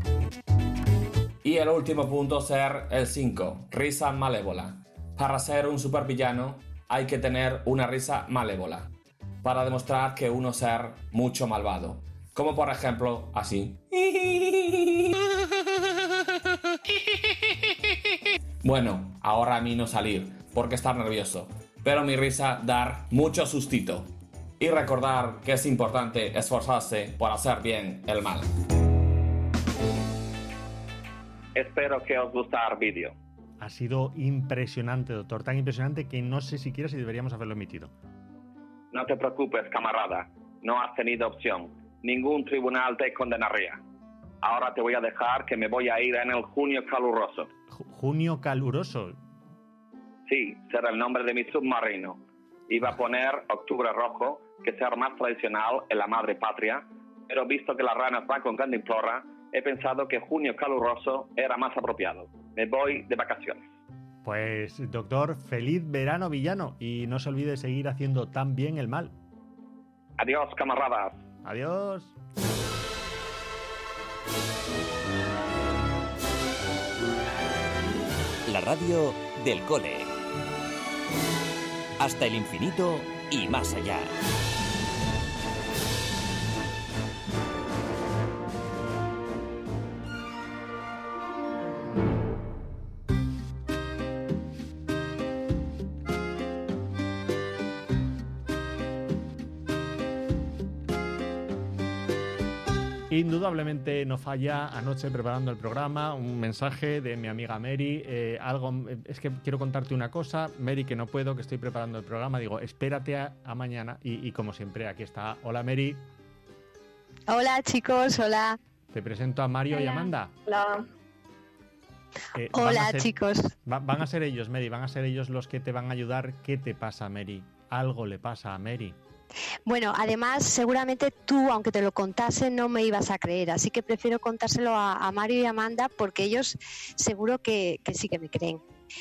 Y el último punto ser el 5, risa malévola. Para ser un supervillano hay que tener una risa malévola. para demostrar que uno ser mucho malvado. Como por ejemplo, así. Bueno, ahora a mí no salir, porque estar nervioso. Pero mi risa dar mucho sustito. Y recordar que es importante esforzarse por hacer bien el mal. Espero que os guste el vídeo. Ha sido impresionante, doctor. Tan impresionante que no sé siquiera si deberíamos haberlo emitido. No te preocupes, camarada. No has tenido opción. Ningún tribunal te condenaría. Ahora te voy a dejar que me voy a ir en el junio caluroso. ¿Junio caluroso? Sí, será el nombre de mi submarino. Iba a poner octubre rojo, que sea más tradicional en la madre patria, pero visto que las ranas van con cantimplora, he pensado que junio caluroso era más apropiado. Me voy de vacaciones. Pues, doctor, feliz verano villano y no se olvide seguir haciendo tan bien el mal. Adiós, camaradas. Adiós. La radio del cole. Hasta el infinito y más allá. Indudablemente no falla anoche preparando el programa un mensaje de mi amiga Mary. Es que quiero contarte una cosa, Mary, que no puedo, que estoy preparando el programa. Digo, espérate a mañana y como siempre aquí está. Hola, Mary. Hola, chicos, hola. Te presento a Mario y Amanda. Hola. Hola, chicos. Van a ser ellos, Mary, van a ser ellos los que te van a ayudar. ¿Qué te pasa, Mary? Algo le pasa a Mary. Bueno, además, seguramente tú, aunque te lo contase, no me ibas a creer. Así que prefiero contárselo a Mario y Amanda porque ellos seguro que sí que me creen.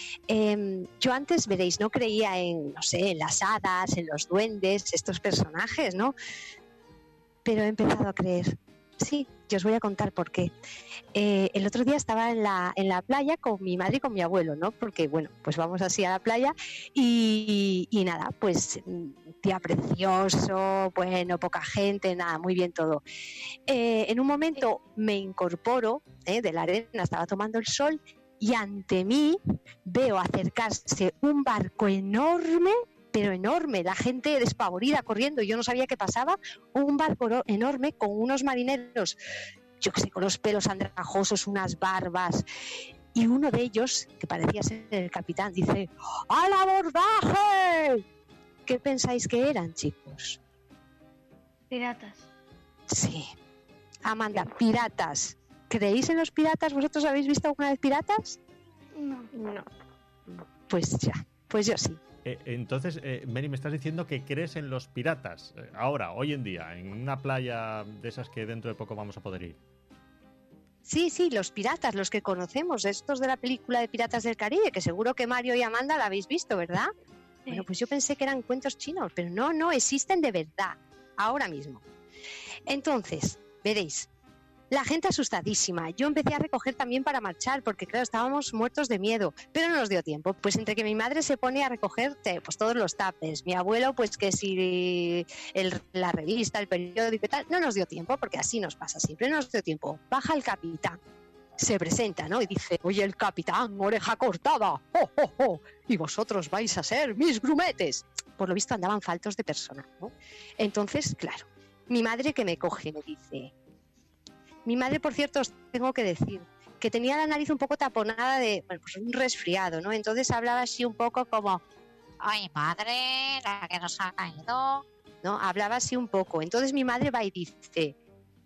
Yo antes, veréis, no creía en, no sé, en las hadas, en los duendes, estos personajes, ¿no? Pero he empezado a creer. Sí, yo os voy a contar por qué. El otro día estaba en la playa con mi madre y con mi abuelo, ¿no? Porque, bueno, pues vamos así a la playa y nada, pues día precioso, bueno, poca gente, nada, muy bien todo. En un momento me incorporo de la arena, estaba tomando el sol y ante mí veo acercarse un barco enorme, pero enorme, la gente despavorida corriendo, yo no sabía qué pasaba, un barco enorme con unos marineros, yo qué sé, con los pelos andrajosos, unas barbas, y uno de ellos, que parecía ser el capitán, dice, ¡al abordaje! ¿Qué pensáis que eran, chicos? Piratas. Sí, Amanda, piratas. ¿Creéis en los piratas? ¿Vosotros habéis visto alguna vez piratas? No. Pues ya, pues yo sí. Entonces, Mary, me estás diciendo que crees en los piratas, ahora, hoy en día, en una playa de esas que dentro de poco vamos a poder ir. Sí, los piratas, los que conocemos, estos de la película de Piratas del Caribe, que seguro que Mario y Amanda la habéis visto, ¿verdad? Sí. Bueno, pues yo pensé que eran cuentos chinos, pero no, existen de verdad, ahora mismo. Entonces, veréis, la gente asustadísima. Yo empecé a recoger también para marchar, porque claro, estábamos muertos de miedo, pero no nos dio tiempo. Pues entre que mi madre se pone a recoger pues todos los tapes, mi abuelo pues que si la revista, el periódico y tal, no nos dio tiempo, porque así nos pasa siempre, no nos dio tiempo. Baja el capitán, se presenta, ¿no? Y dice, oye, el capitán, oreja cortada, y vosotros vais a ser mis grumetes. Por lo visto andaban faltos de personal, ¿no? Entonces, claro, mi madre que me coge me dice... Mi madre, por cierto, os tengo que decir que tenía la nariz un poco taponada de, bueno, pues un resfriado, ¿no? Entonces hablaba así un poco como, ¡ay, madre, la que nos ha caído! ¿No? Hablaba así un poco. Entonces mi madre va y dice,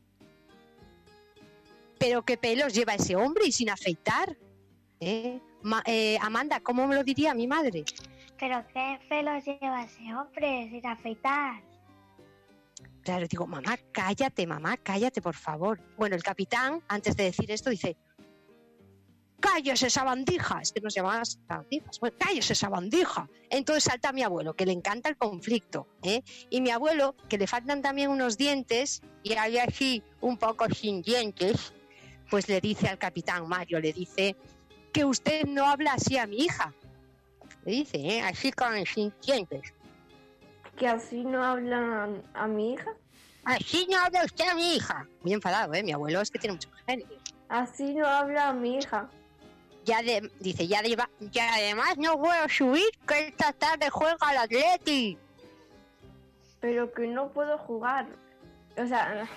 ¿pero qué pelos lleva ese hombre y sin afeitar? Amanda, ¿cómo me lo diría mi madre? ¿Pero qué pelos lleva ese hombre sin afeitar? Claro, digo, mamá, cállate, por favor. Bueno, el capitán, antes de decir esto, dice, ¡cállese esa bandija! Es que nos llamaban sabandijas. Bueno, ¡cállese esa bandija! Entonces salta mi abuelo, que le encanta el conflicto, Y mi abuelo, que le faltan también unos dientes, y hay así un poco sin dientes, pues le dice al capitán Mario, le dice, que usted no habla así a mi hija. Le dice, así con sin dientes. ¿Que así no hablan a mi hija? Así no habla usted a mi hija. Muy enfadado, mi abuelo es que tiene mucho genio. Así no habla a mi hija. Dice, ya además no puedo subir, que esta tarde juega al Atleti. Pero que no puedo jugar. O sea,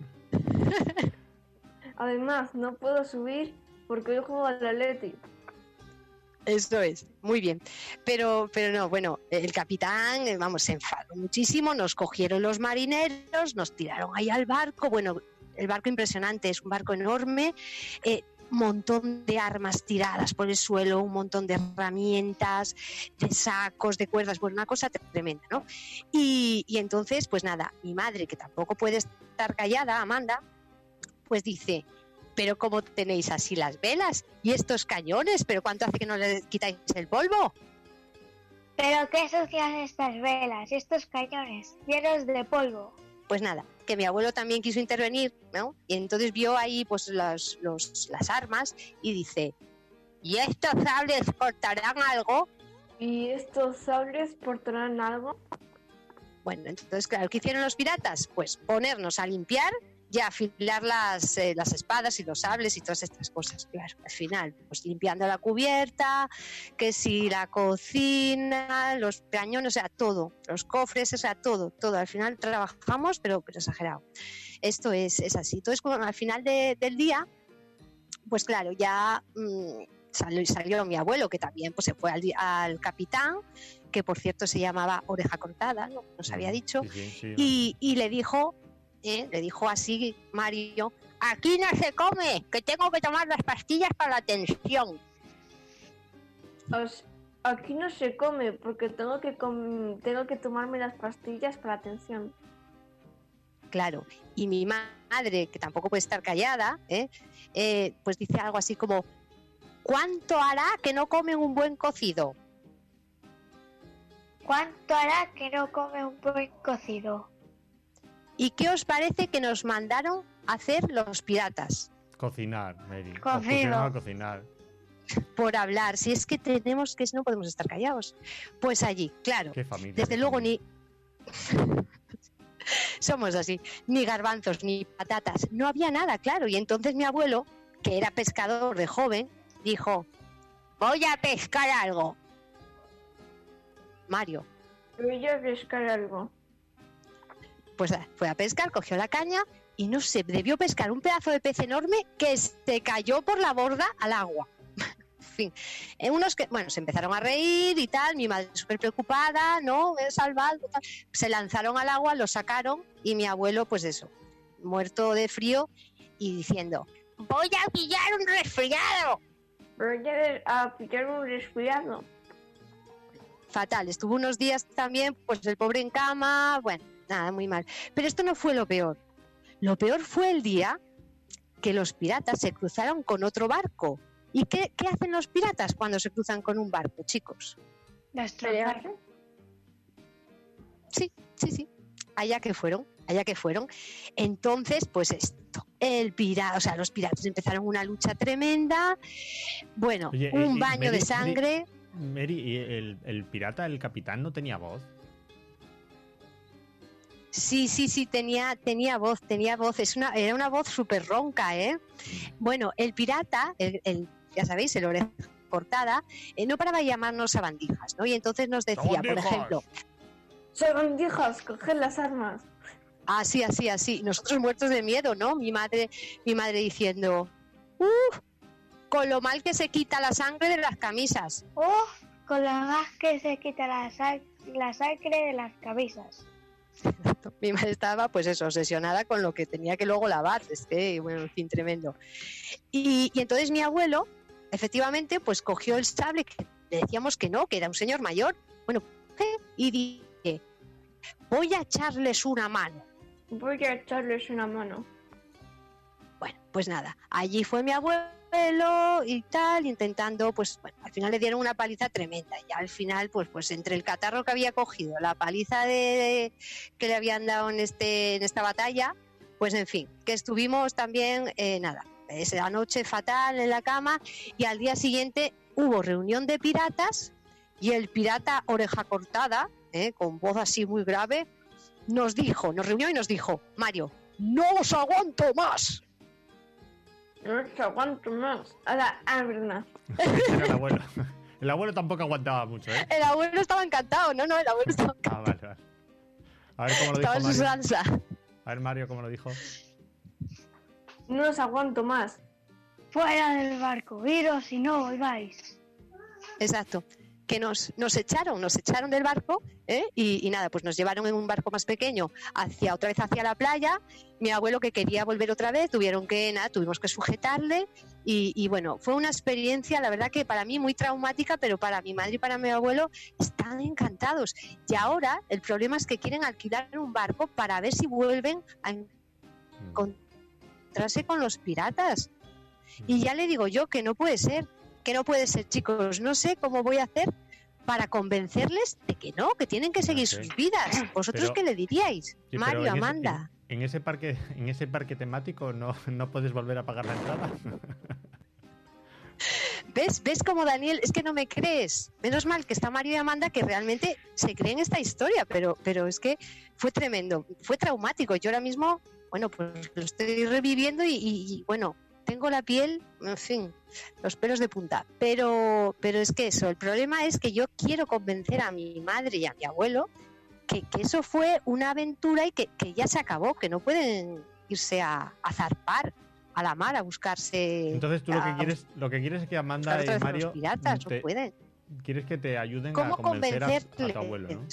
además no puedo subir porque hoy juego al Atleti. Eso es, muy bien. Pero no, bueno, el capitán, se enfadó muchísimo, nos cogieron los marineros, nos tiraron ahí al barco. Bueno, el barco impresionante, es un barco enorme, montón de armas tiradas por el suelo, un montón de herramientas, de sacos, de cuerdas, bueno, una cosa tremenda, ¿no? Y entonces, pues nada, mi madre, que tampoco puede estar callada, Amanda, pues dice: pero ¿cómo tenéis así las velas? ¿Y estos cañones? ¿Pero cuánto hace que no le quitáis el polvo? ¿Pero qué sucias estas velas, estos cañones, llenos de polvo? Pues nada, que mi abuelo también quiso intervenir, ¿no? Y entonces vio ahí pues las armas y dice: ¿y estos sables portarán algo? ¿Y estos sables portarán algo? Bueno, entonces claro, ¿qué hicieron los piratas? Pues ponernos a limpiar y a afilar las espadas y los sables y todas estas cosas. Claro, al final, pues limpiando la cubierta, que si la cocina, los cañones, o sea, todo, los cofres, o sea, todo. Al final trabajamos, pero exagerado. Esto es así. Entonces, al final del día, pues claro, ya salió mi abuelo, que también pues se fue al capitán, que por cierto se llamaba Oreja Cortada, ¿no? Nos había dicho, sí. Y le dijo así, Mario: aquí no se come, que tengo que tomar las pastillas para la tensión. Aquí no se come porque tengo que tomarme las pastillas para la tensión. Claro, y mi madre, que tampoco puede estar callada, pues dice algo así como: ¿cuánto hará que no comen un buen cocido? ¿Cuánto hará que no come un buen cocido? ¿Y qué os parece que nos mandaron a hacer los piratas? Cocinar, Mary. Cocinar. Por hablar, si es que no podemos estar callados. Pues allí, claro. Qué familia. Desde luego ni... Somos así, ni garbanzos, ni patatas. No había nada, claro. Y entonces mi abuelo, que era pescador de joven, dijo: voy a pescar algo. Mario. Voy a pescar algo. Pues fue a pescar, cogió la caña y no sé, debió pescar un pedazo de pez enorme que se cayó por la borda al agua. En fin, se empezaron a reír y tal, mi madre súper preocupada, ¿no? Me he salvado, tal. Se lanzaron al agua, lo sacaron y mi abuelo, pues eso, muerto de frío y diciendo: voy a pillar un resfriado. Voy a pillar un resfriado. Fatal, estuvo unos días también, pues el pobre en cama, bueno, nada, muy mal. Pero esto no fue lo peor. Lo peor fue el día que los piratas se cruzaron con otro barco. ¿Y qué hacen los piratas cuando se cruzan con un barco, chicos? ¿Destrozar? Sí. Allá que fueron. Entonces, pues esto. Los piratas empezaron una lucha tremenda. Bueno, oye, un baño de sangre. Mary, ¿y el pirata, el capitán, no tenía voz? Sí, tenía voz. Era una voz súper ronca, ¿eh? Bueno, el pirata, ya sabéis, el Oreja Cortada, no paraba de llamarnos sabandijas, ¿no? Y entonces nos decía, por ejemplo... ¡Sabandijas, coged las armas! Así. Nosotros muertos de miedo, ¿no? Mi madre diciendo... con lo mal que se quita la sangre de las camisas. Con lo mal que se quita la sangre de las camisas. Mi madre estaba, pues eso, obsesionada con lo que tenía que luego lavar. Bueno, en fin, tremendo. Y entonces mi abuelo, efectivamente, pues cogió el sable, que le decíamos que no, que era un señor mayor. Bueno, y dije: voy a echarles una mano. Bueno, pues nada, allí fue mi abuelo y tal, intentando, pues bueno, al final le dieron una paliza tremenda y al final pues entre el catarro que había cogido, la paliza que le habían dado en esta batalla, pues en fin, que estuvimos también, esa noche fatal en la cama, y al día siguiente hubo reunión de piratas y el pirata Oreja Cortada con voz así muy grave, nos reunió y nos dijo: Mario, no os aguanto más. No os aguanto más. Ahora, verdad. Era el abuelo. El abuelo tampoco aguantaba mucho, ¿eh? El abuelo estaba encantado, no, el abuelo estaba encantado. Vale. A ver cómo lo estaba dijo en su Mario. salsa. A ver, Mario, ¿cómo lo dijo? No os aguanto más. Fuera del barco, iros y no volváis. Exacto. Que nos echaron del barco, y nada, pues nos llevaron en un barco más pequeño otra vez hacia la playa. Mi abuelo, que quería volver otra vez, tuvimos que sujetarle y bueno, fue una experiencia, la verdad que para mí muy traumática, pero para mi madre y para mi abuelo están encantados. Y ahora el problema es que quieren alquilar un barco para ver si vuelven a encontrarse con los piratas. Y ya le digo yo que no puede ser, chicos. No sé cómo voy a hacer para convencerles de que no, que tienen que seguir sus vidas. ¿Vosotros qué le diríais? Sí, Mario, Amanda. En ese parque temático no puedes volver a pagar la entrada. ¿Ves cómo, Daniel? Es que no me crees. Menos mal que está Mario y Amanda, que realmente se creen esta historia, pero es que fue tremendo, fue traumático. Yo ahora mismo, bueno, pues lo estoy reviviendo y bueno, tengo la piel, en fin, los pelos de punta. Pero es que eso, el problema es que yo quiero convencer a mi madre y a mi abuelo que eso fue una aventura y que ya se acabó, que no pueden irse a zarpar a la mar a buscarse. Entonces tú lo que quieres es que Amanda y Mario los piratas, no pueden. Quieres que te ayuden a convencer a tu abuelo, ¿no?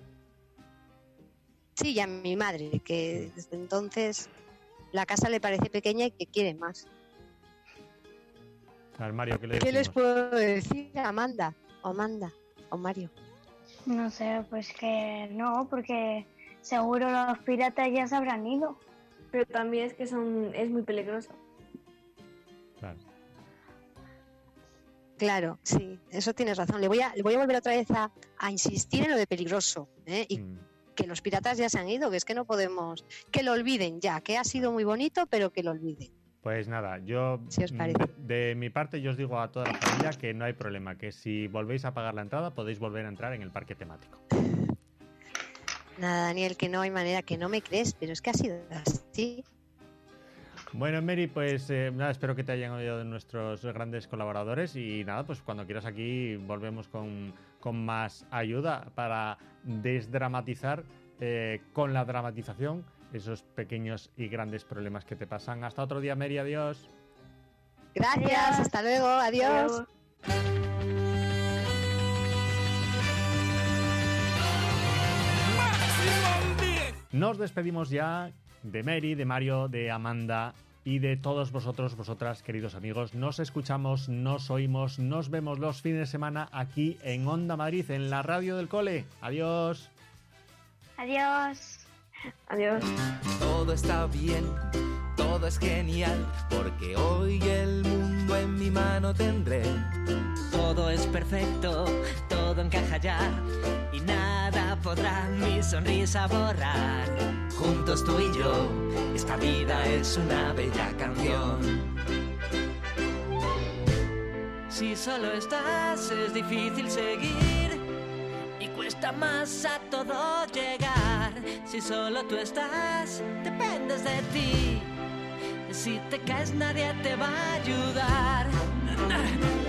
Sí, y a mi madre, que desde entonces la casa le parece pequeña y que quiere más. A ver, Mario, ¿qué les puedo decir a Amanda o Mario? No sé, pues que no, porque seguro los piratas ya se habrán ido. Pero también es que es muy peligroso. Claro, sí, eso tienes razón. Le voy a volver otra vez a insistir en lo de peligroso, y que los piratas ya se han ido, que es que no podemos, que lo olviden ya, que ha sido muy bonito, pero que lo olviden. Pues nada, yo de mi parte yo os digo a toda la familia que no hay problema, que si volvéis a pagar la entrada podéis volver a entrar en el parque temático. Nada, Daniel, que no hay manera, que no me crees, pero es que ha sido así. Bueno, Mary, pues nada, espero que te hayan oído de nuestros grandes colaboradores y nada, pues cuando quieras aquí volvemos con más ayuda para desdramatizar con la dramatización esos pequeños y grandes problemas que te pasan. Hasta otro día, Mary, adiós. Gracias, hasta luego, adiós. Nos despedimos ya de Mary, de Mario, de Amanda y de todos vosotras, queridos amigos. Nos escuchamos, nos oímos, nos vemos los fines de semana aquí en Onda Madrid, en la radio del cole. Adiós. Adiós. Adiós. Todo está bien, todo es genial, porque hoy el mundo en mi mano tendré. Todo es perfecto, todo encaja ya, y nada podrá mi sonrisa borrar. Juntos tú y yo, esta vida es una bella canción. Si solo estás es difícil seguir y cuesta más a todo llegar. Si solo tú estás, dependes de ti. Si te caes nadie te va a ayudar.